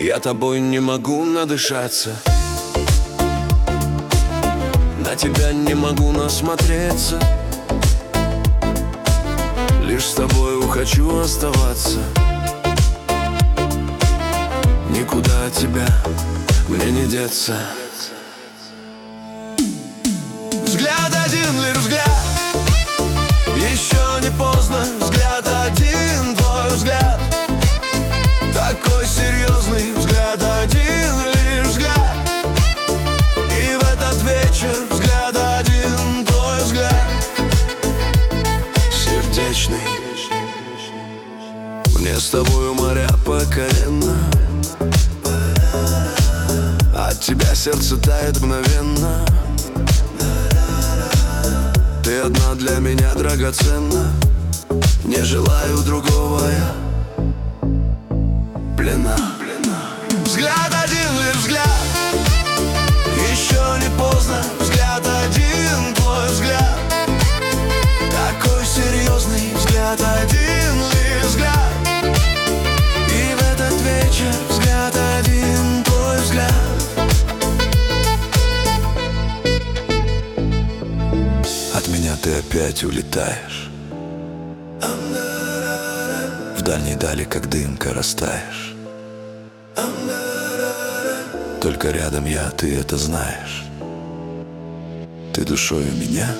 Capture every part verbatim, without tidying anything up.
Я тобой не могу надышаться, на тебя не могу насмотреться. Лишь с тобою хочу оставаться. Никуда от тебя мне не деться. Взгляд один, лишь взгляд, еще не поздно. Взгляд один, твой взгляд, такой серьезный. Взгляд один, лишь взгляд, и в этот вечер взгляд один, твой взгляд сердечный. Мне с тобою моря покоренно, от тебя сердце тает мгновенно. Ты одна для меня драгоценна, не желаю другого я плена. Взгляд один, лишь взгляд, еще не поздно. Взгляд один, твой взгляд, такой серьезный. Взгляд один, лишь взгляд, и в этот вечер взгляд один, твой взгляд. От меня ты опять улетаешь, в дальней дали, как дымка, растаешь. Только рядом я, ты это знаешь. Ты душою меня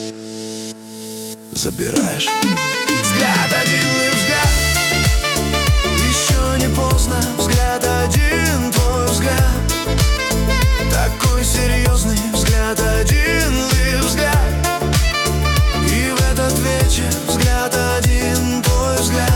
забираешь. Взгляд один, и взгляд, еще не поздно. Взгляд один, твой взгляд, такой серьезный. Взгляд один, и взгляд, и в этот вечер взгляд один, твой взгляд.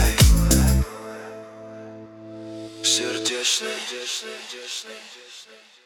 Сердечный.